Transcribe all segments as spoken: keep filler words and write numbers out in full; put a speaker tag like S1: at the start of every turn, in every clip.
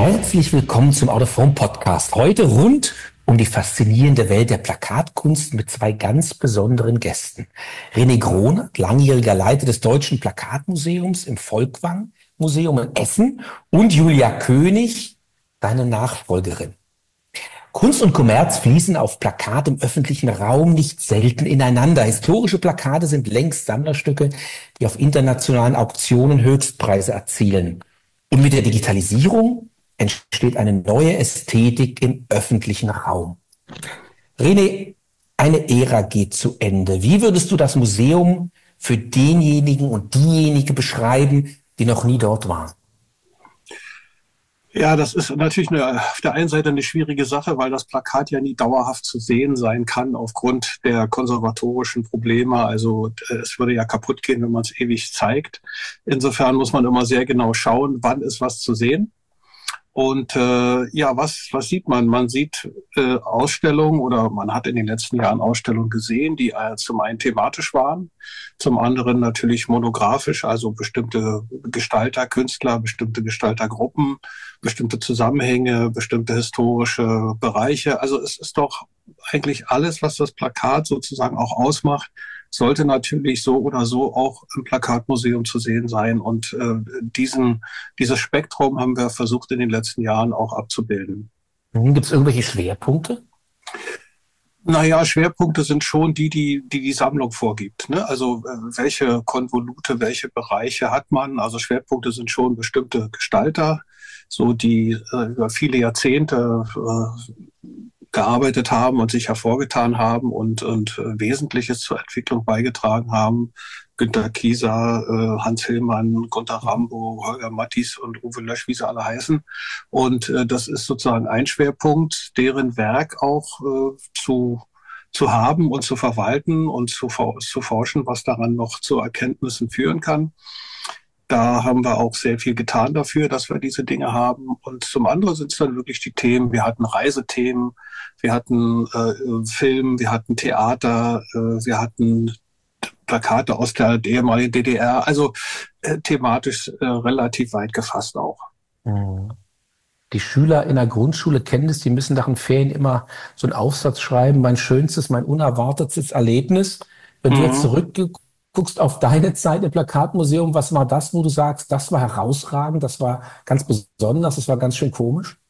S1: Herzlich willkommen zum Out of Home Podcast. Heute rund um die faszinierende Welt der Plakatkunst mit zwei ganz besonderen Gästen. René Gronert, langjähriger Leiter des Deutschen Plakatmuseums im Folkwang Museum in Essen, und Julia König, deine Nachfolgerin. Kunst und Kommerz fließen auf Plakat im öffentlichen Raum nicht selten ineinander. Historische Plakate sind längst Sammlerstücke, die auf internationalen Auktionen Höchstpreise erzielen. Und mit der Digitalisierung entsteht eine neue Ästhetik im öffentlichen Raum. René, eine Ära geht zu Ende. Wie würdest du das Museum für denjenigen und diejenige beschreiben, die noch nie dort waren?
S2: Ja, das ist natürlich eine, auf der einen Seite eine schwierige Sache, weil das Plakat ja nie dauerhaft zu sehen sein kann aufgrund der konservatorischen Probleme. Also es würde ja kaputt gehen, wenn man es ewig zeigt. Insofern muss man immer sehr genau schauen, wann ist was zu sehen. Und äh, ja, was was sieht man? Man sieht äh, Ausstellungen, oder man hat in den letzten Jahren Ausstellungen gesehen, die äh, zum einen thematisch waren, zum anderen natürlich monografisch, also bestimmte Gestalter, Künstler, bestimmte Gestaltergruppen, bestimmte Zusammenhänge, bestimmte historische Bereiche. Also es ist doch eigentlich alles, was das Plakat sozusagen auch ausmacht, sollte natürlich so oder so auch im Plakatmuseum zu sehen sein. Und äh, diesen, dieses Spektrum haben wir versucht in den letzten Jahren auch abzubilden.
S1: Gibt es irgendwelche Schwerpunkte?
S2: Naja, Schwerpunkte sind schon die, die die, die Sammlung vorgibt. Ne? Also äh, welche Konvolute, welche Bereiche hat man? Also Schwerpunkte sind schon bestimmte Gestalter, so die äh, über viele Jahrzehnte äh, gearbeitet haben und sich hervorgetan haben und, und äh, Wesentliches zur Entwicklung beigetragen haben. Günter Kieser, äh, Hans Hillmann, Gunter Rambo, Holger Mattis und Uwe Lösch, wie sie alle heißen. Und äh, das ist sozusagen ein Schwerpunkt, deren Werk auch äh, zu zu haben und zu verwalten und zu, zu forschen, was daran noch zu Erkenntnissen führen kann. Da haben wir auch sehr viel getan dafür, dass wir diese Dinge haben. Und zum anderen sind es dann wirklich die Themen. Wir hatten Reisethemen, wir hatten äh, Film, wir hatten Theater, äh, wir hatten Plakate aus der ehemaligen D D R. Also äh, thematisch äh, relativ weit gefasst auch.
S1: Die Schüler in der Grundschule kennen das, die müssen nach den Ferien immer so einen Aufsatz schreiben, mein schönstes, mein unerwartetes Erlebnis. Wenn mhm. du jetzt zurückguckst auf deine Zeit im Plakatmuseum, was war das, wo du sagst, das war herausragend, das war ganz besonders, das war ganz schön komisch?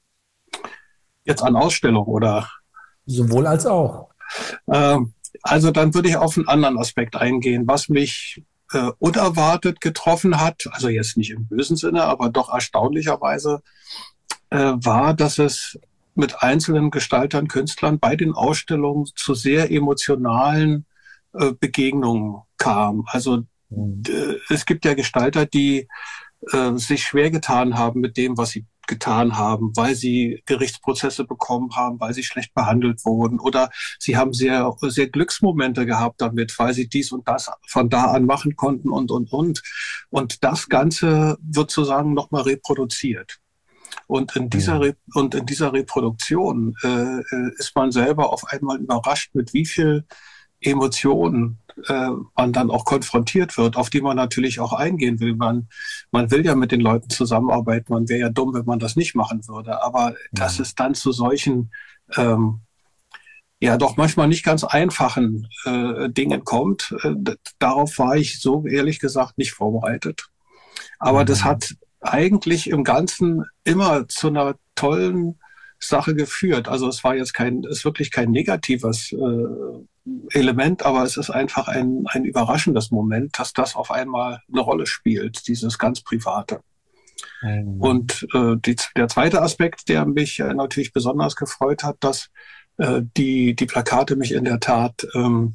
S2: Jetzt an Ausstellung, oder?
S1: Sowohl als auch.
S2: Ähm, also dann würde ich auf einen anderen Aspekt eingehen, was mich äh, unerwartet getroffen hat, also jetzt nicht im bösen Sinne, aber doch erstaunlicherweise, äh, war, dass es mit einzelnen Gestaltern, Künstlern bei den Ausstellungen zu sehr emotionalen äh, Begegnungen kam. Also mhm. äh, es gibt ja Gestalter, die äh, sich schwer getan haben mit dem, was sie getan haben, weil sie Gerichtsprozesse bekommen haben, weil sie schlecht behandelt wurden, oder sie haben sehr, sehr Glücksmomente gehabt damit, weil sie dies und das von da an machen konnten und, und, und. Und das Ganze wird sozusagen nochmal reproduziert. Und in dieser Re- und in dieser Reproduktion äh, ist man selber auf einmal überrascht, mit wie viel Emotionen äh, man dann auch konfrontiert wird, auf die man natürlich auch eingehen will. Man, man will ja mit den Leuten zusammenarbeiten. Man wäre ja dumm, wenn man das nicht machen würde. Aber ja. dass es dann zu solchen, ähm, ja doch manchmal nicht ganz einfachen äh, Dingen kommt, äh, d- darauf war ich so ehrlich gesagt nicht vorbereitet. Aber mhm. das hat eigentlich im Ganzen immer zu einer tollen Sache geführt. Also es war jetzt kein, es ist wirklich kein negatives äh, Element, aber es ist einfach ein, ein überraschendes Moment, dass das auf einmal eine Rolle spielt, dieses ganz Private. Mhm. Und äh, die, der zweite Aspekt, der mich äh, natürlich besonders gefreut hat, dass äh, die, die Plakate mich in der Tat ähm,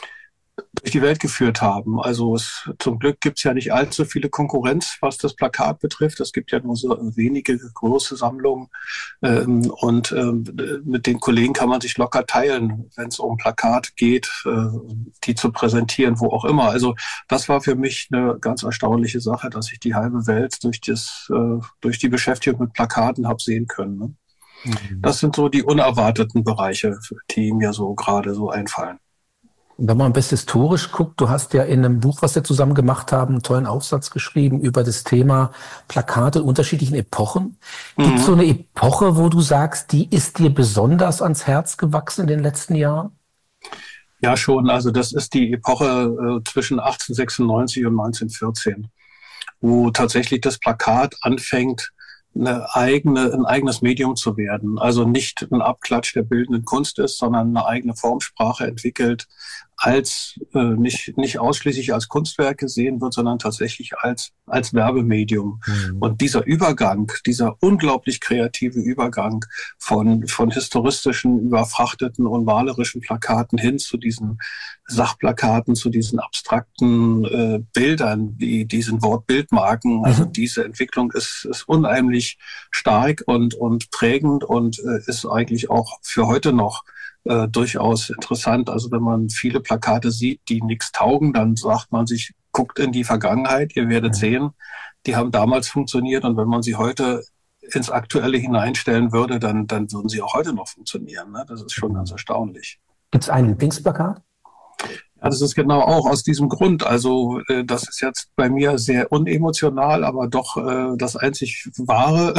S2: durch die Welt geführt haben. Also es, zum Glück gibt es ja nicht allzu viele Konkurrenz, was das Plakat betrifft. Es gibt ja nur so wenige große Sammlungen ähm, und ähm, mit den Kollegen kann man sich locker teilen, wenn es um Plakat geht, äh, die zu präsentieren, wo auch immer. Also das war für mich eine ganz erstaunliche Sache, dass ich die halbe Welt durch, das, äh, durch die Beschäftigung mit Plakaten habe sehen können. Ne? Mhm. Das sind so die unerwarteten Bereiche, die mir so gerade so einfallen.
S1: Wenn man ein bisschen historisch guckt, du hast ja in einem Buch, was wir zusammen gemacht haben, einen tollen Aufsatz geschrieben über das Thema Plakate in unterschiedlichen Epochen. Gibt es so
S2: Mhm.
S1: eine Epoche, wo du sagst, die ist dir besonders ans Herz gewachsen in den letzten Jahren?
S2: Ja, schon. Also das ist die Epoche äh, zwischen achtzehnhundertsechsundneunzig und neunzehnhundertvierzehn, wo tatsächlich das Plakat anfängt, eine eigene, ein eigenes Medium zu werden. Also nicht ein Abklatsch der bildenden Kunst ist, sondern eine eigene Formsprache entwickelt, als äh, nicht, nicht ausschließlich als Kunstwerk gesehen wird, sondern tatsächlich als, als Werbemedium.
S1: Mhm.
S2: Und dieser Übergang, dieser unglaublich kreative Übergang von, von historistischen, überfrachteten und malerischen Plakaten hin zu diesen Sachplakaten, zu diesen abstrakten äh, Bildern, wie diesen Wortbildmarken. Also
S1: Mhm.
S2: diese Entwicklung ist, ist unheimlich stark und, und prägend und äh, ist eigentlich auch für heute noch äh, durchaus interessant. Also wenn man viele Plakate sieht, die nichts taugen, dann sagt man sich, guckt in die Vergangenheit, ihr werdet
S1: Mhm.
S2: sehen, die haben damals funktioniert und wenn man sie heute ins Aktuelle hineinstellen würde, dann, dann würden sie auch heute noch funktionieren. Ne? Das ist schon ganz erstaunlich.
S1: Gibt es ein Lieblingsplakat?
S2: Ja, das ist genau auch aus diesem Grund. Also äh, das ist jetzt bei mir sehr unemotional, aber doch äh, das einzig wahre.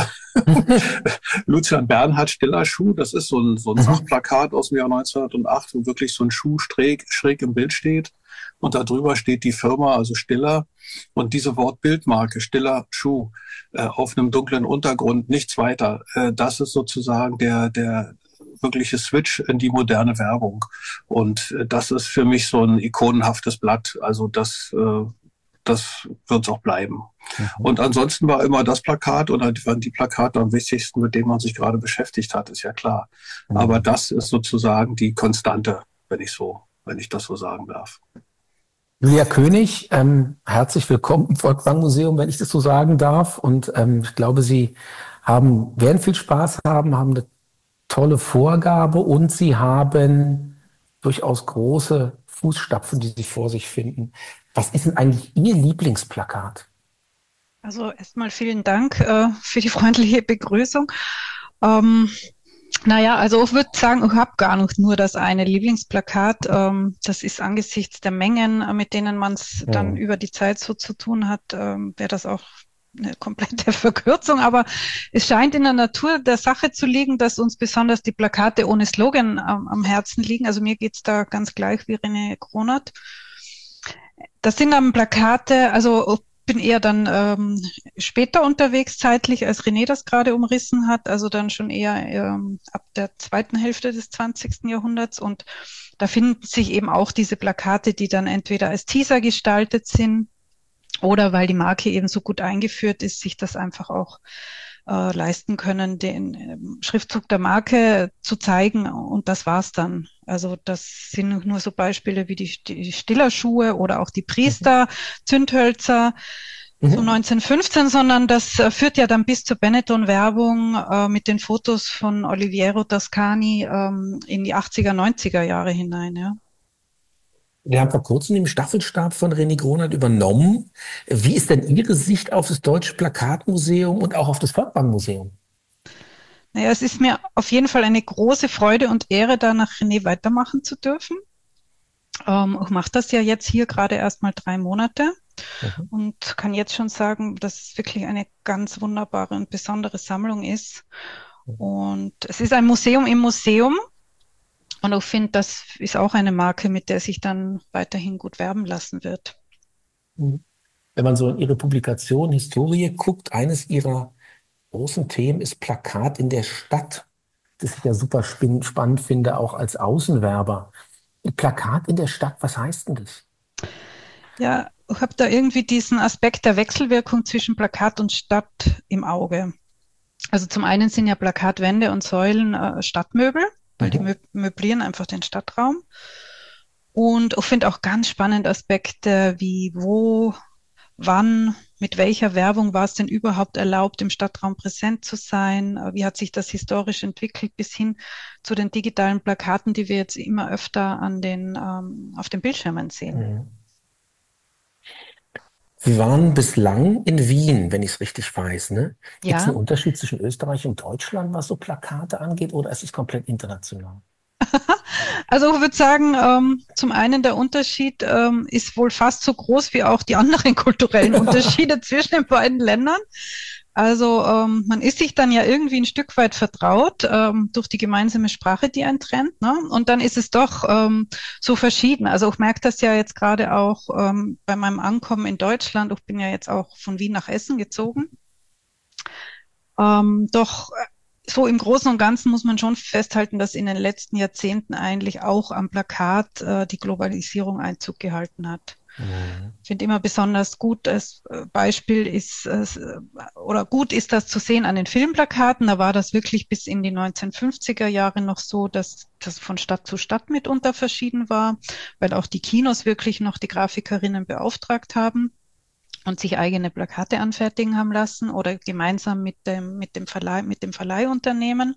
S2: Lucian Bernhard, Stiller Schuh, das ist so ein, so ein
S1: Mhm.
S2: Sachplakat aus dem Jahr neunzehnhundertacht, wo wirklich so ein Schuh schräg, schräg im Bild steht. Und darüber steht die Firma, also Stiller. Und diese Wortbildmarke, Stiller Schuh, äh, auf einem dunklen Untergrund, nichts weiter. Äh, das ist sozusagen der, der wirkliche Switch in die moderne Werbung. Und äh, das ist für mich so ein ikonenhaftes Blatt. Also das, äh, das wird es auch bleiben.
S1: Mhm.
S2: Und ansonsten war immer das Plakat oder waren die Plakate am wichtigsten, mit denen man sich gerade beschäftigt hat, ist ja klar.
S1: Mhm.
S2: Aber das ist sozusagen die Konstante, wenn ich so, wenn ich das so sagen darf.
S1: Julia König, ähm, herzlich willkommen im Volkwang-Museum, wenn ich das so sagen darf. Und ähm, ich glaube, Sie haben, werden viel Spaß haben, haben eine tolle Vorgabe und Sie haben durchaus große Fußstapfen, die Sie vor sich finden. Was ist denn eigentlich Ihr Lieblingsplakat?
S3: Also erstmal vielen Dank äh, für die freundliche Begrüßung. Ähm, naja, also ich würde sagen, ich habe gar nicht nur das eine Lieblingsplakat. Ähm, das ist angesichts der Mengen, äh, mit denen man es
S1: Ja.
S3: dann über die Zeit so zu tun hat, ähm, wäre das auch eine komplette Verkürzung. Aber es scheint in der Natur der Sache zu liegen, dass uns besonders die Plakate ohne Slogan ähm, am Herzen liegen. Also mir geht's da ganz gleich wie René Kronert. Das sind dann Plakate, also ich bin eher dann ähm, später unterwegs zeitlich, als René das gerade umrissen hat, also dann schon eher ähm, ab der zweiten Hälfte des zwanzigsten Jahrhunderts. Und da finden sich eben auch diese Plakate, die dann entweder als Teaser gestaltet sind oder weil die Marke eben so gut eingeführt ist, sich das einfach auch äh, leisten können, den ähm, Schriftzug der Marke zu zeigen. Und das war's dann. Also das sind nur so Beispiele wie die, die Stillerschuhe oder auch die Priester, Zündhölzer,
S1: Mhm.
S3: so neunzehnhundertfünfzehn, sondern das äh, führt ja dann bis zur Benetton-Werbung äh, mit den Fotos von Oliviero Toscani ähm, in die achtziger, neunziger Jahre hinein. Ja.
S1: Wir haben vor kurzem den Staffelstab von René Kronert übernommen. Wie ist denn Ihre Sicht auf das Deutsche Plakatmuseum und auch auf das Volkwang-Museum?
S3: Naja, es ist mir auf jeden Fall eine große Freude und Ehre, da nach René weitermachen zu dürfen. Ähm, ich mache das ja jetzt hier gerade erst mal drei Monate
S1: Mhm.
S3: und kann jetzt schon sagen, dass es wirklich eine ganz wunderbare und besondere Sammlung ist. Und es ist ein Museum im Museum. Und ich finde, das ist auch eine Marke, mit der sich dann weiterhin gut werben lassen wird.
S1: Mhm. Wenn man so in Ihre Publikation Historie guckt, eines Ihrer großen Themen ist Plakat in der Stadt. Das ich ja super spin- spannend finde, auch als Außenwerber. Plakat in der Stadt, was heißt denn das?
S3: Ja, ich habe da irgendwie diesen Aspekt der Wechselwirkung zwischen Plakat und Stadt im Auge. Also zum einen sind ja Plakatwände und Säulen äh, Stadtmöbel, weil die
S1: Mhm.
S3: mö möblieren einfach den Stadtraum. Und ich finde auch ganz spannend Aspekte wie wo, wann, mit welcher Werbung war es denn überhaupt erlaubt, im Stadtraum präsent zu sein? Äh, Wie hat sich das historisch entwickelt bis hin zu den digitalen Plakaten, die wir jetzt immer öfter an den, ähm, auf den Bildschirmen sehen?
S1: Mhm. Sie waren bislang in Wien, wenn ich es richtig weiß, ne? Gibt es einen
S3: Ja,
S1: Unterschied zwischen Österreich und Deutschland, was so Plakate angeht, oder ist es komplett international?
S3: Also ich würde sagen, ähm, zum einen der Unterschied ähm, ist wohl fast so groß wie auch die anderen kulturellen Unterschiede zwischen den beiden Ländern. Also ähm, man ist sich dann ja irgendwie ein Stück weit vertraut ähm, durch die gemeinsame Sprache, die einen trennt, ne? Und dann ist es doch ähm, so verschieden. Also ich merke das ja jetzt gerade auch ähm, bei meinem Ankommen in Deutschland. Ich bin ja jetzt auch von Wien nach Essen gezogen. Ähm, doch so im Großen und Ganzen muss man schon festhalten, dass in den letzten Jahrzehnten eigentlich auch am Plakat äh, die Globalisierung Einzug gehalten hat.
S1: Mhm.
S3: Ich finde immer besonders gut, als Beispiel ist, äh, oder gut ist das zu sehen an den Filmplakaten. Da war das wirklich bis in die neunzehnhundertfünfziger Jahre noch so, dass das von Stadt zu Stadt mitunter verschieden war, weil auch die Kinos wirklich noch die Grafikerinnen beauftragt haben und sich eigene Plakate anfertigen haben lassen oder gemeinsam mit dem, mit dem Verleih, mit dem Verleihunternehmen.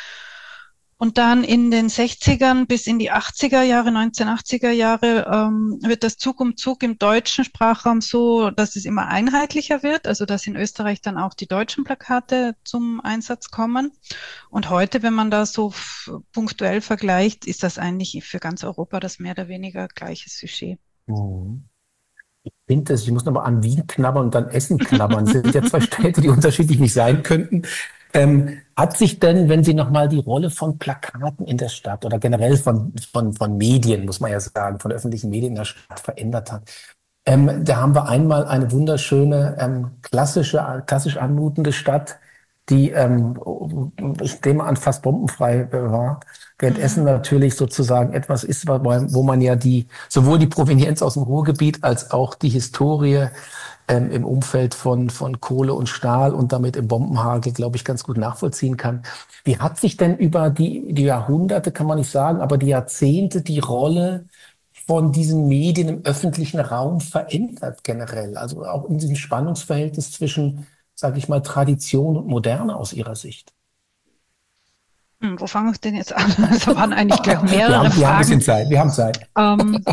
S3: Und dann in den sechzigern bis in die achtziger Jahre, neunzehnhundertachtziger Jahre, ähm, wird das Zug um Zug im deutschen Sprachraum so, dass es immer einheitlicher wird, also dass in Österreich dann auch die deutschen Plakate zum Einsatz kommen. Und heute, wenn man da so f- punktuell vergleicht, ist das eigentlich für ganz Europa das mehr oder weniger gleiche Sujet.
S1: Mhm. Ich finde das, ich muss nochmal an Wien knabbern und dann Essen knabbern. Das sind ja zwei Städte, die unterschiedlich nicht sein könnten. Ähm, hat sich denn, wenn Sie nochmal die Rolle von Plakaten in der Stadt oder generell von, von, von Medien, muss man ja sagen, von öffentlichen Medien in der Stadt verändert hat? Ähm, da haben wir einmal eine wunderschöne, ähm, klassische, klassisch anmutende Stadt, die, ähm, ich nehme an, fast bombenfrei war, während
S3: Mhm.
S1: Essen natürlich sozusagen etwas ist, wo man, wo man ja die, sowohl die Provenienz aus dem Ruhrgebiet als auch die Historie ähm, im Umfeld von, von Kohle und Stahl und damit im Bombenhagel, glaube ich, ganz gut nachvollziehen kann. Wie hat sich denn über die, die Jahrhunderte, kann man nicht sagen, aber die Jahrzehnte die Rolle von diesen Medien im öffentlichen Raum verändert generell? Also auch in diesem Spannungsverhältnis zwischen, sage ich mal, Tradition und Moderne aus Ihrer Sicht?
S3: Hm, wo fange ich denn jetzt an? Das waren eigentlich gleich
S1: Wir
S3: mehrere
S1: haben, wir haben ein bisschen
S3: Fragen.
S1: Zeit, wir haben Zeit.
S3: Ähm,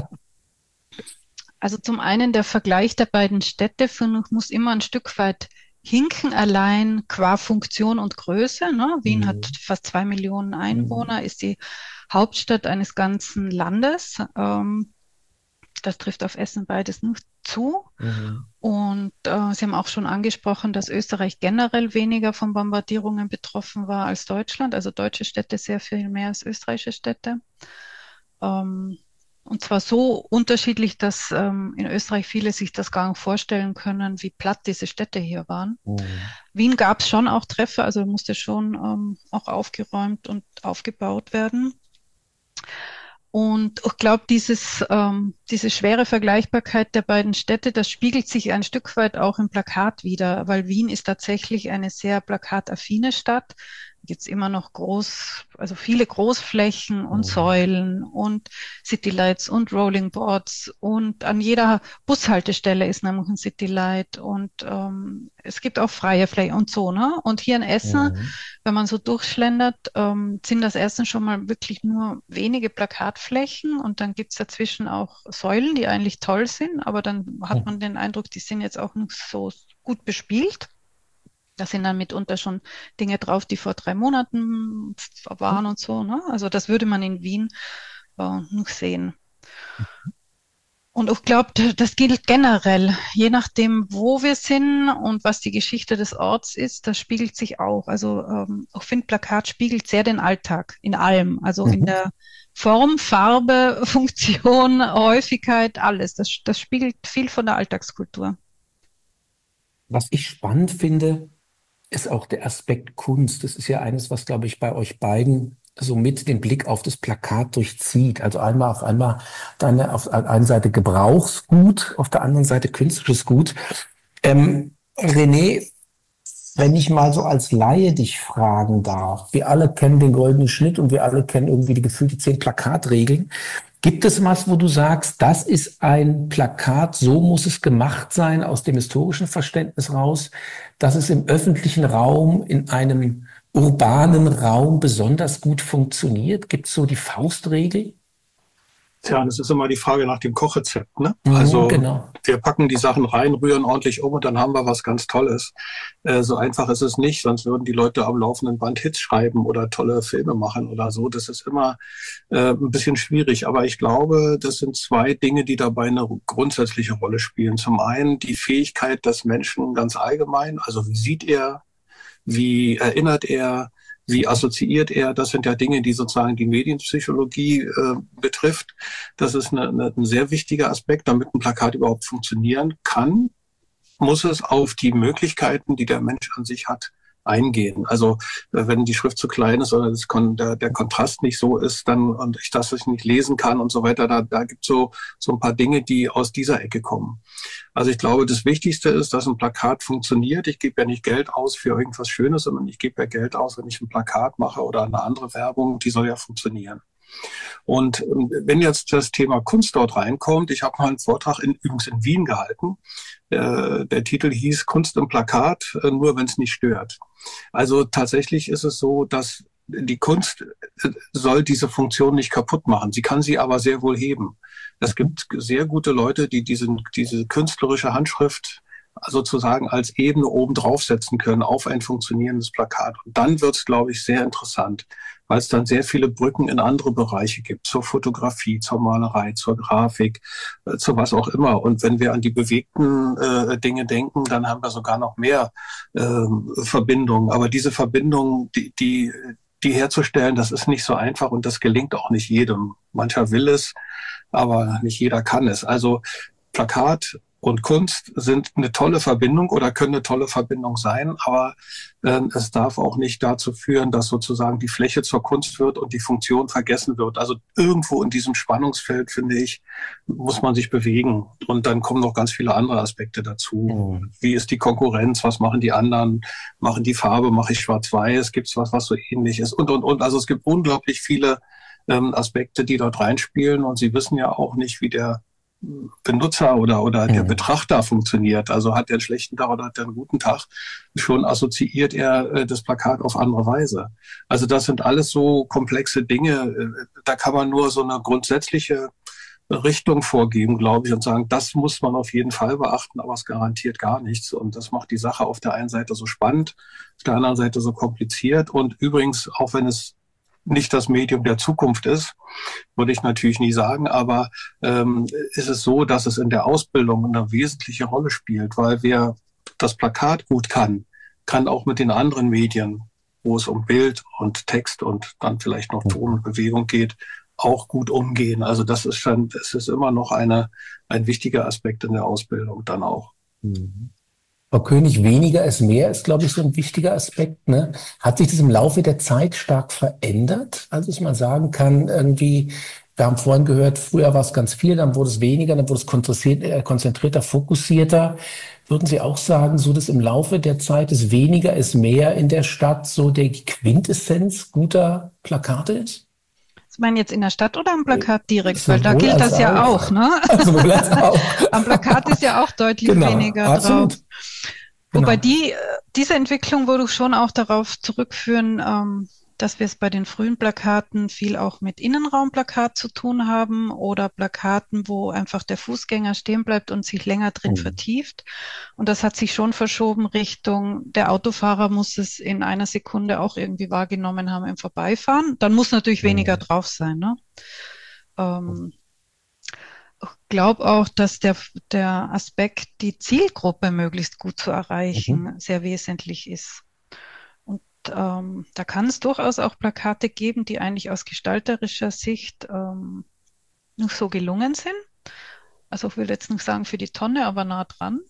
S3: also zum einen der Vergleich der beiden Städte, finde ich, muss immer ein Stück weit hinken, allein qua Funktion und Größe. Ne? Wien hat
S1: Mhm.
S3: fast zwei Millionen
S1: Mhm.
S3: Einwohner, ist die Hauptstadt eines ganzen Landes. Ähm, das trifft auf Essen beides nicht zu.
S1: Mhm.
S3: Und äh, Sie haben auch schon angesprochen, dass Österreich generell weniger von Bombardierungen betroffen war als Deutschland, also deutsche Städte sehr viel mehr als österreichische Städte. Ähm, und zwar so unterschiedlich, dass ähm, in Österreich viele sich das gar nicht vorstellen können, wie platt diese Städte hier waren.
S1: Mhm.
S3: Wien gab es schon auch Treffer, also musste schon ähm, auch aufgeräumt und aufgebaut werden. Und ich glaube, dieses, ähm, diese schwere Vergleichbarkeit der beiden Städte, das spiegelt sich ein Stück weit auch im Plakat wider, weil Wien ist tatsächlich eine sehr plakataffine Stadt. Gibt es immer noch groß, also viele Großflächen und
S1: Mhm.
S3: Säulen und Citylights und Rolling Boards und an jeder Bushaltestelle ist nämlich ein Citylight und ähm, es gibt auch freie Flächen und so, ne? Und hier in Essen,
S1: Mhm.
S3: wenn man so durchschlendert, ähm, sind das erstens schon mal wirklich nur wenige Plakatflächen und dann gibt's dazwischen auch Säulen, die eigentlich toll sind, aber dann hat man den Eindruck, die sind jetzt auch nicht so gut bespielt. Da sind dann mitunter schon Dinge drauf, die vor drei Monaten waren und so, ne? Also das würde man in Wien äh, nicht sehen. Und ich glaube, das gilt generell. Je nachdem, wo wir sind und was die Geschichte des Orts ist, das spiegelt sich auch. Also ähm, ich finde, Plakat spiegelt sehr den Alltag in allem. Also in
S1: Mhm.
S3: der Form, Farbe, Funktion, Häufigkeit, alles. Das, das spiegelt viel von der Alltagskultur.
S1: Was ich spannend finde, ist auch der Aspekt Kunst. Das ist ja eines, was, glaube ich, bei euch beiden so mit den Blick auf das Plakat durchzieht. Also einmal auf einmal dann auf der einen Seite Gebrauchsgut, auf der anderen Seite künstlerisches Gut. Ähm, René, wenn ich mal so als Laie dich fragen darf, wir alle kennen den goldenen Schnitt und wir alle kennen irgendwie die gefühlte zehn Plakatregeln. Gibt es was, wo du sagst, das ist ein Plakat, so muss es gemacht sein, aus dem historischen Verständnis raus, dass es im öffentlichen Raum, in einem urbanen Raum besonders gut funktioniert? Gibt es so die Faustregel?
S2: Tja, das ist immer die Frage nach dem Kochrezept, ne?
S1: Mhm,
S2: Also
S1: genau.
S2: wir packen die Sachen rein, rühren ordentlich um und dann haben wir was ganz Tolles. Äh, so einfach ist es nicht, sonst würden die Leute am laufenden Band Hits schreiben oder tolle Filme machen oder so. Das ist immer äh, ein bisschen schwierig. Aber ich glaube, das sind zwei Dinge, die dabei eine grundsätzliche Rolle spielen. Zum einen die Fähigkeit des Menschen ganz allgemein. Also wie sieht er, wie erinnert er, wie assoziiert er? Das sind ja Dinge, die sozusagen die Medienpsychologie äh, betrifft. Das ist eine, eine, ein sehr wichtiger Aspekt, damit ein Plakat überhaupt funktionieren kann, muss es auf die Möglichkeiten, die der Mensch an sich hat, eingehen. Also äh, wenn die Schrift zu klein ist oder das Kon- der, der Kontrast nicht so ist, dann und ich das ich nicht lesen kann und so weiter, da, da gibt es so, so ein paar Dinge, die aus dieser Ecke kommen. Also ich glaube, das Wichtigste ist, dass ein Plakat funktioniert. Ich gebe ja nicht Geld aus für irgendwas Schönes, sondern ich gebe ja Geld aus, wenn ich ein Plakat mache oder eine andere Werbung, die soll ja funktionieren. Und wenn jetzt das Thema Kunst dort reinkommt, ich habe mal einen Vortrag in, übrigens in Wien gehalten, äh, der Titel hieß Kunst im Plakat, äh, nur wenn es nicht stört. Also tatsächlich ist es so, dass die Kunst äh, soll diese Funktion nicht kaputt machen. Sie kann sie aber sehr wohl heben. Es gibt sehr gute Leute, die diesen, diese künstlerische Handschrift sozusagen als Ebene oben draufsetzen können auf ein funktionierendes Plakat. Und dann wird es, glaube ich, sehr interessant, weil es dann sehr viele Brücken in andere Bereiche gibt, zur Fotografie, zur Malerei, zur Grafik, äh, zu was auch immer. Und wenn wir an die bewegten äh, Dinge denken, dann haben wir sogar noch mehr äh, Verbindungen. Aber diese Verbindungen, die, die, die herzustellen, das ist nicht so einfach und das gelingt auch nicht jedem. Mancher will es, aber nicht jeder kann es. Also Plakat und Kunst sind eine tolle Verbindung oder können eine tolle Verbindung sein, aber äh, es darf auch nicht dazu führen, dass sozusagen die Fläche zur Kunst wird und die Funktion vergessen wird. Also irgendwo in diesem Spannungsfeld, finde ich, muss man sich bewegen. Und dann kommen noch ganz viele andere Aspekte dazu. Mhm. Wie ist die Konkurrenz? Was machen die anderen? Machen die Farbe? Mache ich schwarz-weiß? Gibt es was, was so ähnlich ist? Und, und, und. Also es gibt unglaublich viele ähm, Aspekte, die dort reinspielen. Und Sie wissen ja auch nicht, wie der Benutzer oder, oder der mhm. Betrachter funktioniert. Also hat er einen schlechten Tag oder hat er einen guten Tag, schon assoziiert er äh, das Plakat auf andere Weise. Also das sind alles so komplexe Dinge. Da kann man nur so eine grundsätzliche Richtung vorgeben, glaube ich, und sagen, das muss man auf jeden Fall beachten, aber es garantiert gar nichts. Und das macht die Sache auf der einen Seite so spannend, auf der anderen Seite so kompliziert. Und übrigens, auch wenn es nicht das Medium der Zukunft ist, würde ich natürlich nie sagen, aber ähm, ist es so, dass es in der Ausbildung eine wesentliche Rolle spielt, weil wer das Plakat gut kann, kann auch mit den anderen Medien, wo es um Bild und Text und dann vielleicht noch Ton und Bewegung geht, auch gut umgehen. Also das ist schon, es ist immer noch eine, ein wichtiger Aspekt in der Ausbildung dann auch.
S1: Mhm. Frau König, weniger ist mehr, ist, glaube ich, so ein wichtiger Aspekt, ne? Hat sich das im Laufe der Zeit stark verändert? Also, dass man sagen kann, irgendwie, wir haben vorhin gehört, früher war es ganz viel, dann wurde es weniger, dann wurde es konzentrierter, konzentrierter, fokussierter. Würden Sie auch sagen, so dass im Laufe der Zeit es weniger ist mehr in der Stadt so der Quintessenz guter Plakate ist?
S3: Sie meinen jetzt in der Stadt oder am Plakat direkt? Weil da gilt das ja auch, ne?
S1: Sowohl als auch.
S3: Am Plakat ist ja auch deutlich
S1: genau,
S3: weniger
S1: absolut.
S3: drauf. Wobei genau. die, diese Entwicklung würde ich schon auch darauf zurückführen, ähm, dass wir es bei den frühen Plakaten viel auch mit Innenraumplakat zu tun haben oder Plakaten, wo einfach der Fußgänger stehen bleibt und sich länger drin mhm. vertieft. Und das hat sich schon verschoben Richtung, der Autofahrer muss es in einer Sekunde auch irgendwie wahrgenommen haben im Vorbeifahren. Dann muss natürlich mhm. weniger drauf sein, ne? Ähm, ich glaube auch, dass der, der Aspekt, die Zielgruppe möglichst gut zu erreichen, mhm. sehr wesentlich ist. Und ähm, da kann es durchaus auch Plakate geben, die eigentlich aus gestalterischer Sicht ähm, noch so gelungen sind. Also ich will jetzt nicht sagen für die Tonne, aber nah dran.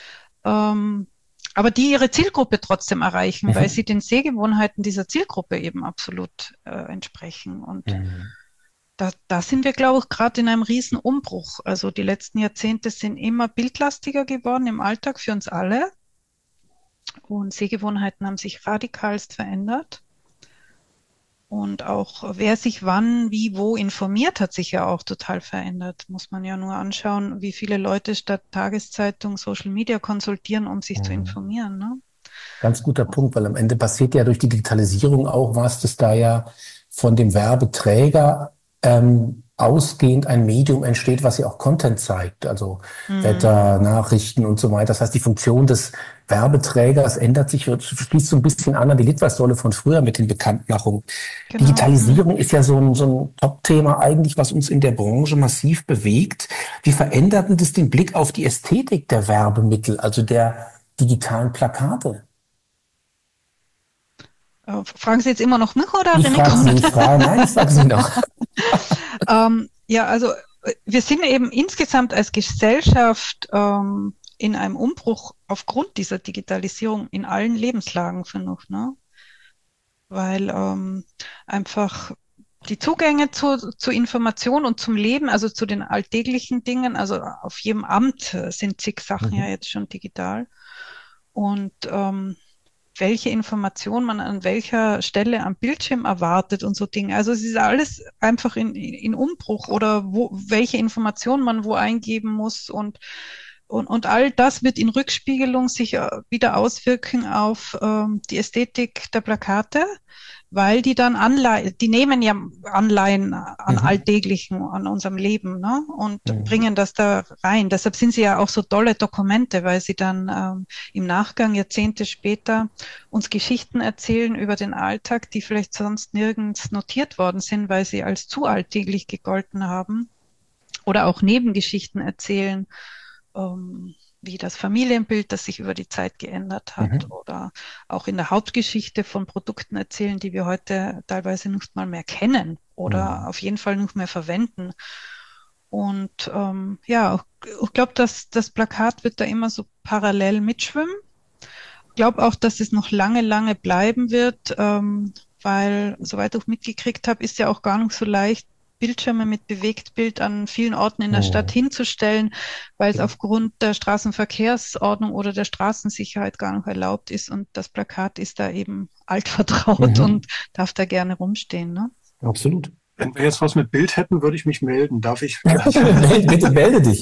S3: Ähm, aber die ihre Zielgruppe trotzdem erreichen, mhm. weil sie den Sehgewohnheiten dieser Zielgruppe eben absolut äh, entsprechen. Und mhm. Da, da sind wir, glaube ich, gerade in einem riesen Umbruch. Also die letzten Jahrzehnte sind immer bildlastiger geworden im Alltag für uns alle. Und Sehgewohnheiten haben sich radikalst verändert. Und auch wer sich wann, wie, wo informiert, hat sich ja auch total verändert. Muss man ja nur anschauen, wie viele Leute statt Tageszeitung Social Media konsultieren, um sich mhm. zu informieren. Ne?
S1: Ganz guter Punkt, weil am Ende passiert ja durch die Digitalisierung auch was, dass da ja von dem Werbeträger Ähm, ausgehend ein Medium entsteht, was ja auch Content zeigt, also mhm. Wetter, Nachrichten und so weiter. Das heißt, die Funktion des Werbeträgers ändert sich, schließt so ein bisschen an an die Litfaßsäule von früher mit den Bekanntmachungen. Genau. Digitalisierung mhm. ist ja so ein, so ein Top-Thema eigentlich, was uns in der Branche massiv bewegt. Wie verändert denn das den Blick auf die Ästhetik der Werbemittel, also der digitalen Plakate?
S3: Fragen Sie jetzt immer noch mich oder?
S1: Ich frage Sie, ich frage, nein, ich frage Sie noch.
S3: ähm, ja, also wir sind eben insgesamt als Gesellschaft ähm, in einem Umbruch aufgrund dieser Digitalisierung in allen Lebenslagen, finde ich, ne? Weil ähm, einfach die Zugänge zu, zu Information und zum Leben, also zu den alltäglichen Dingen, also auf jedem Amt sind zig Sachen mhm. ja jetzt schon digital. Und ähm, welche Information man an welcher Stelle am Bildschirm erwartet und so Dinge. Also es ist alles einfach in, in Umbruch oder wo, welche Information man wo eingeben muss und, und, und all das wird in Rückspiegelung sich wieder auswirken auf ähm, die Ästhetik der Plakate, weil die dann Anleihen, die nehmen ja Anleihen an mhm. Alltäglichen, an unserem Leben, ne? Und mhm. bringen das da rein. Deshalb sind sie ja auch so tolle Dokumente, weil sie dann ähm, im Nachgang, Jahrzehnte später, uns Geschichten erzählen über den Alltag, die vielleicht sonst nirgends notiert worden sind, weil sie als zu alltäglich gegolten haben. Oder auch Nebengeschichten erzählen, ähm, wie das Familienbild, das sich über die Zeit geändert hat mhm. oder auch in der Hauptgeschichte von Produkten erzählen, die wir heute teilweise nicht mal mehr kennen oder mhm. auf jeden Fall nicht mehr verwenden. Und ähm, ja, ich glaube, dass das Plakat wird da immer so parallel mitschwimmen. Ich glaube auch, dass es noch lange, lange bleiben wird, ähm, weil, soweit ich mitgekriegt habe, ist ja auch gar nicht so leicht, Bildschirme mit Bewegtbild an vielen Orten in der oh. Stadt hinzustellen, weil es ja. aufgrund der Straßenverkehrsordnung oder der Straßensicherheit gar nicht erlaubt ist und das Plakat ist da eben altvertraut mhm. und darf da gerne rumstehen. Ne?
S1: Absolut.
S2: Wenn wir jetzt was mit Bild hätten, würde ich mich melden. Darf ich?
S1: Bitte melde dich.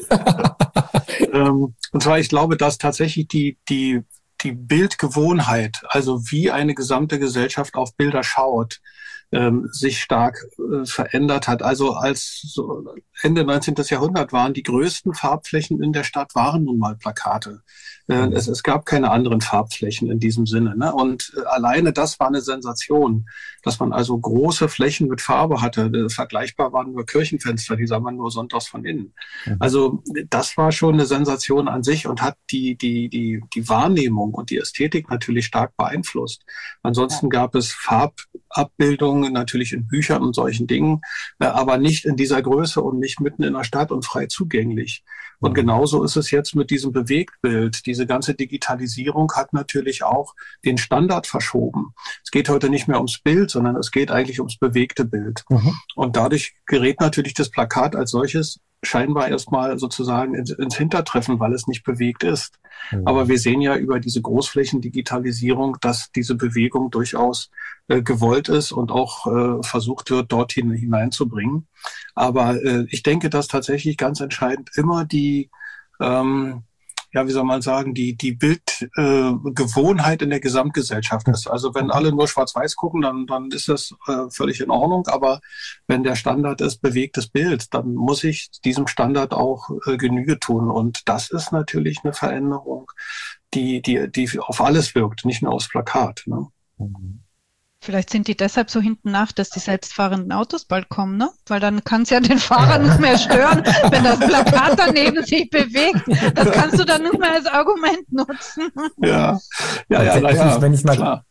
S2: ähm, und zwar, ich glaube, dass tatsächlich die, die, die Bildgewohnheit, also wie eine gesamte Gesellschaft auf Bilder schaut, ähm, sich stark äh, verändert hat. Also als so Ende neunzehnten. Jahrhundert waren die größten Farbflächen in der Stadt waren nun mal Plakate. Äh, mhm. es, es gab keine anderen Farbflächen in diesem Sinne. Ne? Und äh, alleine das war eine Sensation, dass man also große Flächen mit Farbe hatte. Äh, vergleichbar waren nur Kirchenfenster, die sah man nur sonntags von innen. Mhm. Also das war schon eine Sensation an sich und hat die, die, die, die Wahrnehmung und die Ästhetik natürlich stark beeinflusst. Ansonsten ja. gab es Farbabbildungen natürlich in Büchern und solchen Dingen, äh, aber nicht in dieser Größe und nicht mitten in der Stadt und frei zugänglich. Und genauso ist es jetzt mit diesem Bewegtbild. Diese ganze Digitalisierung hat natürlich auch den Standard verschoben. Es geht heute nicht mehr ums Bild, sondern es geht eigentlich ums bewegte Bild. Mhm. Und dadurch gerät natürlich das Plakat als solches scheinbar erstmal sozusagen ins, ins Hintertreffen, weil es nicht bewegt ist. Mhm. Aber wir sehen ja über diese Großflächendigitalisierung, dass diese Bewegung durchaus äh, gewollt ist und auch äh, versucht wird, dorthin hineinzubringen. Aber äh, ich denke, dass tatsächlich ganz entscheidend immer die ähm, ja, wie soll man sagen, die die Bildgewohnheit äh, in der Gesamtgesellschaft ist. Also wenn alle nur schwarz-weiß gucken, dann dann ist das äh, völlig in Ordnung. Aber wenn der Standard ist bewegtes Bild, dann muss ich diesem Standard auch äh, Genüge tun. Und das ist natürlich eine Veränderung, die die die auf alles wirkt, nicht nur aufs Plakat. Ne?
S1: Mhm.
S3: Vielleicht sind die deshalb so hinten nach, dass die selbstfahrenden Autos bald kommen, ne? Weil dann kann es ja den Fahrer nicht mehr stören, wenn das Plakat daneben sich bewegt. Das kannst du dann nicht mehr als Argument nutzen.
S2: Ja, ja, ja,
S1: ja,
S2: ja
S1: wenn ich mal klar.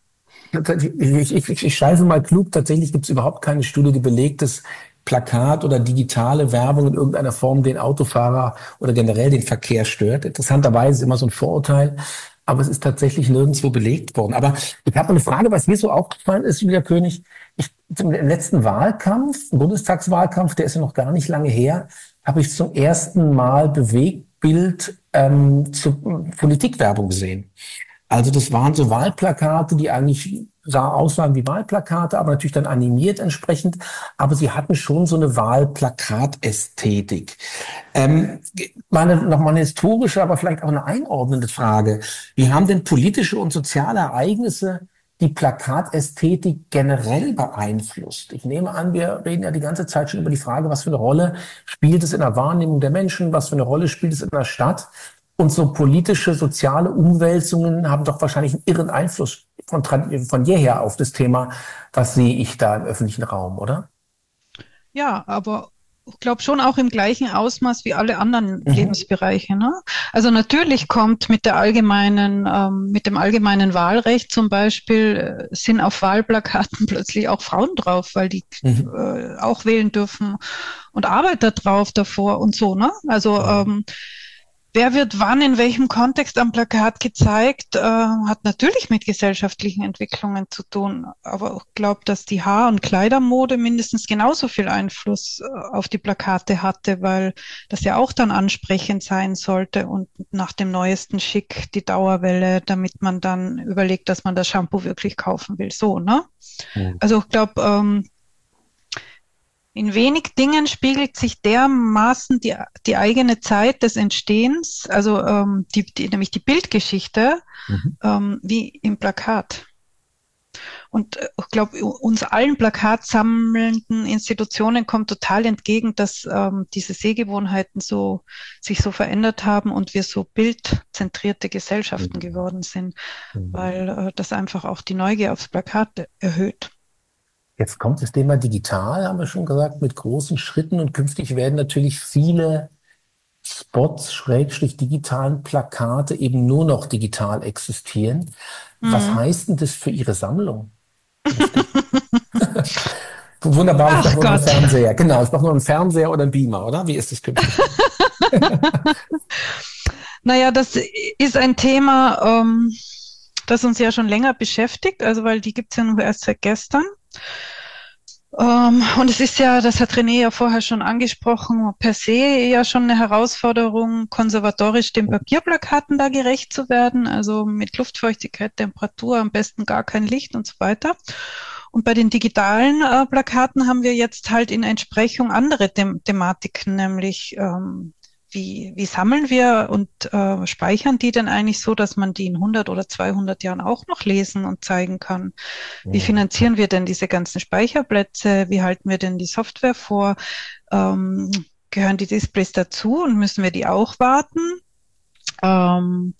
S1: Ich, ich, ich, ich scheiße mal klug, tatsächlich gibt es überhaupt keine Studie, die belegt, dass Plakat oder digitale Werbung in irgendeiner Form den Autofahrer oder generell den Verkehr stört. Interessanterweise ist immer so ein Vorurteil. Aber es ist tatsächlich nirgendwo belegt worden. Aber ich habe eine Frage, was mir so aufgefallen ist, Julia König. Ich, im letzten Wahlkampf, Bundestagswahlkampf, der ist ja noch gar nicht lange her, habe ich zum ersten Mal Bewegtbild ähm, zur Politikwerbung gesehen. Also das waren so Wahlplakate, die eigentlich sah aussahen wie Wahlplakate, aber natürlich dann animiert entsprechend. Aber sie hatten schon so eine Wahlplakatästhetik. Ähm, meine, noch mal eine historische, aber vielleicht auch eine einordnende Frage. Wie haben denn politische und soziale Ereignisse die Plakatästhetik generell beeinflusst? Ich nehme an, wir reden ja die ganze Zeit schon über die Frage, was für eine Rolle spielt es in der Wahrnehmung der Menschen, was für eine Rolle spielt es in der Stadt? Und so politische, soziale Umwälzungen haben doch wahrscheinlich einen irren Einfluss von, von jeher auf das Thema, was sehe ich da im öffentlichen Raum, oder?
S3: Ja, aber ich glaube schon auch im gleichen Ausmaß wie alle anderen
S1: Mhm.
S3: Lebensbereiche. Ne? Also natürlich kommt mit der allgemeinen, ähm, mit dem allgemeinen Wahlrecht zum Beispiel, äh, sind auf Wahlplakaten plötzlich auch Frauen drauf, weil die
S1: Mhm.
S3: äh, auch wählen dürfen und Arbeiter drauf davor und so. Ne? Also ähm, wer wird wann in welchem Kontext am Plakat gezeigt, äh, hat natürlich mit gesellschaftlichen Entwicklungen zu tun. Aber ich glaube, dass die Haar- und Kleidermode mindestens genauso viel Einfluss äh, auf die Plakate hatte, weil das ja auch dann ansprechend sein sollte und nach dem neuesten Schick die Dauerwelle, damit man dann überlegt, dass man das Shampoo wirklich kaufen will. So, ne?
S1: Mhm.
S3: Also ich glaube, ähm, in wenig Dingen spiegelt sich dermaßen die, die eigene Zeit des Entstehens, also ähm, die, die, nämlich die Bildgeschichte,
S1: Mhm.
S3: ähm, wie im Plakat. Und äh, ich glaube, uns allen plakatsammelnden Institutionen kommt total entgegen, dass ähm, diese Sehgewohnheiten so, sich so verändert haben und wir so bildzentrierte Gesellschaften
S1: Mhm.
S3: geworden sind,
S1: Mhm.
S3: weil äh, das einfach auch die Neugier aufs Plakat erhöht.
S1: Jetzt kommt das Thema digital, haben wir schon gesagt, mit großen Schritten, und künftig werden natürlich viele Spots, Schrägstrich digitalen Plakate eben nur noch digital existieren. Was
S3: Mhm.
S1: heißt denn das für Ihre Sammlung? Wunderbar, ich
S3: Ach
S1: brauche nur einen
S3: Gott.
S1: Fernseher. Genau, ich brauche nur einen Fernseher oder einen Beamer, oder? Wie ist das künftig?
S3: Naja, das ist ein Thema, ähm, das uns ja schon länger beschäftigt, also weil die gibt's ja nur erst seit gestern. Ähm, und es ist ja, das hat René ja vorher schon angesprochen, per se ja schon eine Herausforderung, konservatorisch den Papierplakaten da gerecht zu werden, also mit Luftfeuchtigkeit, Temperatur, am besten gar kein Licht und so weiter. Und bei den digitalen äh, Plakaten haben wir jetzt halt in Entsprechung andere Them- Thematiken, nämlich ähm, wie, wie sammeln wir und äh, speichern die denn eigentlich so, dass man die in hundert oder zweihundert Jahren auch noch lesen und zeigen kann? Wie finanzieren wir denn diese ganzen Speicherplätze? Wie halten wir denn die Software vor? Ähm, gehören die Displays dazu und müssen wir die auch warten? Ähm,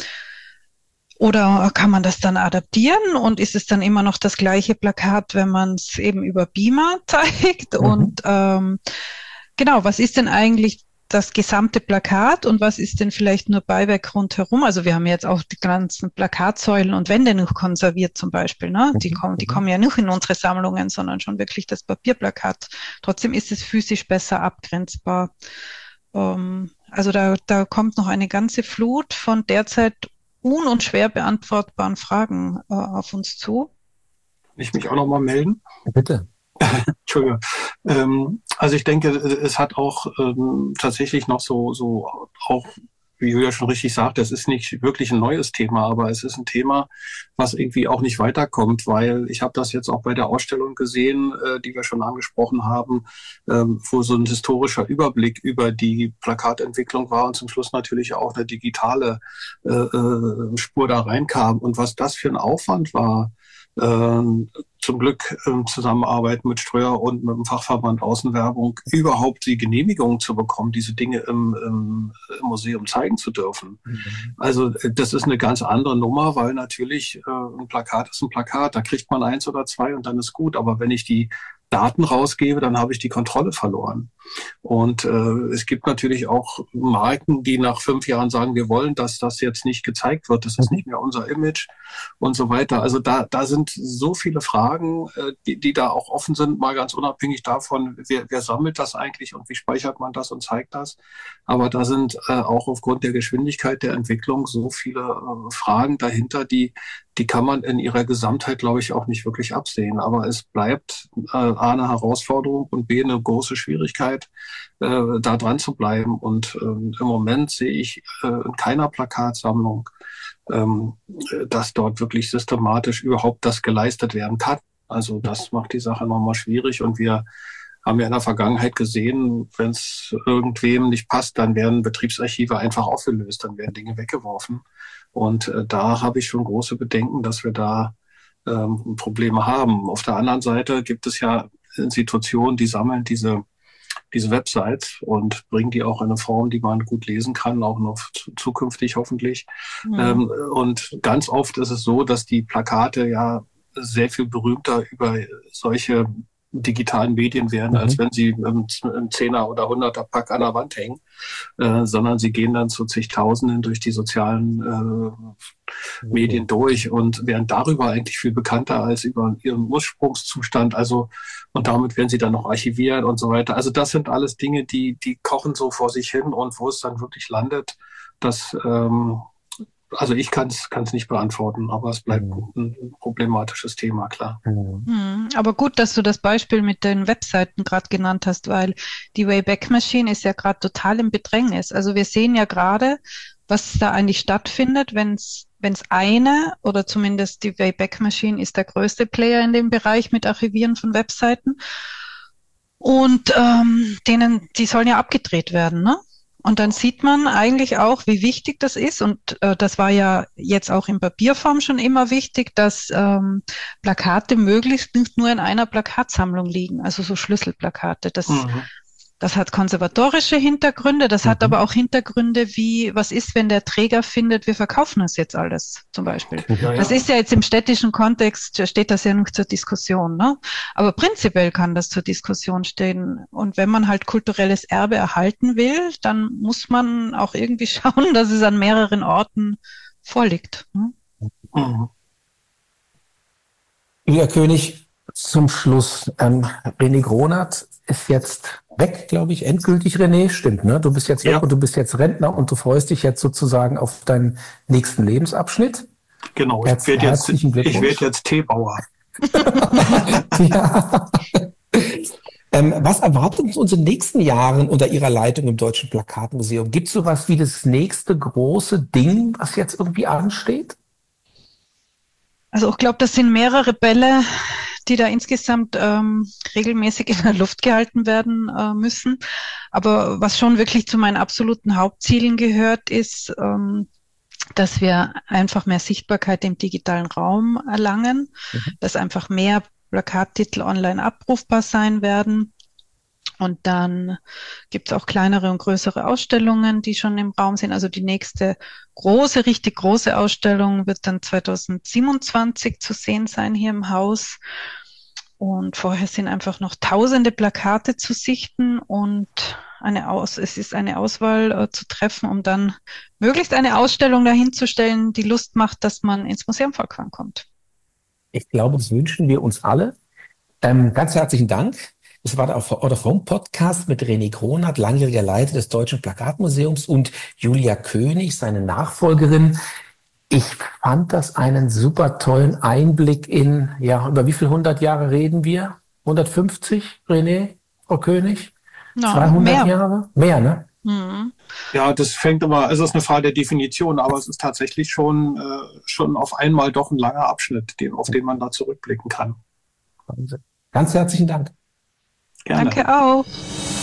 S3: oder kann man das dann adaptieren und ist es dann immer noch das gleiche Plakat, wenn man es eben über Beamer zeigt?
S1: Mhm.
S3: Und ähm, genau, was ist denn eigentlich das gesamte Plakat und was ist denn vielleicht nur Beiwerk rundherum? Also wir haben jetzt auch die ganzen Plakatsäulen und Wände noch konserviert zum Beispiel. Ne? Die,
S1: Mhm.
S3: kommen, die
S1: Mhm.
S3: kommen ja nicht in unsere Sammlungen, sondern schon wirklich das Papierplakat. Trotzdem ist es physisch besser abgrenzbar. Ähm, also da, da kommt noch eine ganze Flut von derzeit un- und schwer beantwortbaren Fragen äh, auf uns zu.
S2: Kann ich mich auch noch mal melden?
S1: Bitte.
S2: Entschuldigung. Ähm, also ich denke, es hat auch ähm, tatsächlich noch so, so auch, wie Julia schon richtig sagt, das ist nicht wirklich ein neues Thema, aber es ist ein Thema, was irgendwie auch nicht weiterkommt, weil ich habe das jetzt auch bei der Ausstellung gesehen, äh, die wir schon angesprochen haben, ähm, wo so ein historischer Überblick über die Plakatentwicklung war und zum Schluss natürlich auch eine digitale äh, äh, Spur da reinkam. Und was das für ein Aufwand war, ähm, zum Glück ähm, Zusammenarbeit mit Ströer und mit dem Fachverband Außenwerbung, überhaupt die Genehmigung zu bekommen, diese Dinge im, im, im Museum zeigen zu dürfen.
S1: Mhm.
S2: Also äh, das ist eine ganz andere Nummer, weil natürlich äh, ein Plakat ist ein Plakat, da kriegt man eins oder zwei und dann ist gut. Aber wenn ich die Daten rausgebe, dann habe ich die Kontrolle verloren. Und äh, es gibt natürlich auch Marken, die nach fünf Jahren sagen, wir wollen, dass das jetzt nicht gezeigt wird, das ist nicht mehr unser Image und so weiter. Also da, da sind so viele Fragen, äh, die, die da auch offen sind, mal ganz unabhängig davon, wer, wer sammelt das eigentlich und wie speichert man das und zeigt das. Aber da sind äh, auch aufgrund der Geschwindigkeit der Entwicklung so viele äh, Fragen dahinter, die die kann man in ihrer Gesamtheit, glaube ich, auch nicht wirklich absehen. Aber es bleibt äh, A, eine Herausforderung und B, eine große Schwierigkeit, äh, da dran zu bleiben. Und ähm, im Moment sehe ich äh, in keiner Plakatsammlung, ähm, dass dort wirklich systematisch überhaupt das geleistet werden kann. Also das macht die Sache nochmal schwierig. Und wir haben ja in der Vergangenheit gesehen, wenn es irgendwem nicht passt, dann werden Betriebsarchive einfach aufgelöst, dann werden Dinge weggeworfen. Und äh, da habe ich schon große Bedenken, dass wir da ähm, Probleme haben. Auf der anderen Seite gibt es ja Institutionen, die sammeln diese diese Websites und bringen die auch in eine Form, die man gut lesen kann, auch noch zukünftig hoffentlich. Mhm. Ähm, und ganz oft ist es so, dass die Plakate ja sehr viel berühmter über solche digitalen Medien werden, mhm. als wenn sie im, im Zehner- oder Hunderter-Pack an der Wand hängen, äh, sondern sie gehen dann zu zigtausenden durch die sozialen äh, mhm. Medien durch und werden darüber eigentlich viel bekannter als über ihren Ursprungszustand. Also und damit werden sie dann noch archiviert und so weiter. Also das sind alles Dinge, die die kochen so vor sich hin und wo es dann wirklich landet, das ähm, Also ich kann es nicht beantworten, aber es bleibt mhm. ein problematisches Thema, klar.
S3: Mhm. Aber gut, dass du das Beispiel mit den Webseiten gerade genannt hast, weil die Wayback Machine ist ja gerade total im Bedrängnis. Also wir sehen ja gerade, was da eigentlich stattfindet, wenn es wenn es eine, oder zumindest die Wayback Machine ist der größte Player in dem Bereich mit Archivieren von Webseiten. Und ähm, denen, die sollen ja abgedreht werden, ne? Und dann sieht man eigentlich auch, wie wichtig das ist. Und äh, das war ja jetzt auch in Papierform schon immer wichtig, dass ähm, Plakate möglichst nicht nur in einer Plakatsammlung liegen, also so Schlüsselplakate. Das, mhm. das hat konservatorische Hintergründe, das mhm. hat aber auch Hintergründe wie, was ist, wenn der Träger findet, wir verkaufen das jetzt alles zum Beispiel. Ja, ja. Das ist ja jetzt im städtischen Kontext, steht das ja noch zur Diskussion, ne? Aber prinzipiell kann das zur Diskussion stehen. Und wenn man halt kulturelles Erbe erhalten will, dann muss man auch irgendwie schauen, dass es an mehreren Orten vorliegt. Ne?
S1: Mhm. Julia König, zum Schluss, ähm, René Gronert ist jetzt weg, glaube ich, endgültig, René, stimmt, ne? Du bist jetzt weg ja. und du bist jetzt Rentner und du freust dich jetzt sozusagen auf deinen nächsten Lebensabschnitt.
S2: Genau, Herz, ich werde jetzt, ich werd jetzt Teebauer.
S1: ja. ähm, was erwartet uns in den nächsten Jahren unter Ihrer Leitung im Deutschen Plakatmuseum? Gibt es sowas wie das nächste große Ding, was jetzt irgendwie ansteht?
S3: Also ich glaube, das sind mehrere Bälle, die da insgesamt ähm, regelmäßig in der Luft gehalten werden äh, müssen. Aber was schon wirklich zu meinen absoluten Hauptzielen gehört, ist, ähm, dass wir einfach mehr Sichtbarkeit im digitalen Raum erlangen, mhm. dass einfach mehr Plakattitel online abrufbar sein werden. Und dann gibt es auch kleinere und größere Ausstellungen, die schon im Raum sind. Also die nächste große, richtig große Ausstellung wird dann zweitausendsiebenundzwanzig zu sehen sein hier im Haus. Und vorher sind einfach noch tausende Plakate zu sichten und eine Aus, es ist eine Auswahl äh, zu treffen, um dann möglichst eine Ausstellung dahinzustellen, die Lust macht, dass man ins Museum Volkwang kommt.
S1: Ich glaube, das wünschen wir uns alle. Ähm, ganz herzlichen Dank. Das war der Out of Home Podcast mit René Gronert, langjähriger Leiter des Deutschen Plakatmuseums, und Julia König, seine Nachfolgerin. Ich fand das einen super tollen Einblick in, ja, über wie viele hundert Jahre reden wir? hundertfünfzig, René, Frau König?
S3: No,
S1: zweihundert
S3: mehr.
S1: Jahre? Mehr, ne?
S2: Mhm. Ja, das fängt aber, also es ist eine Frage der Definition, aber es ist tatsächlich schon, äh, schon auf einmal doch ein langer Abschnitt, den, auf den man da zurückblicken kann.
S1: Ganz herzlichen Dank.
S2: Gerne.
S3: Danke auch.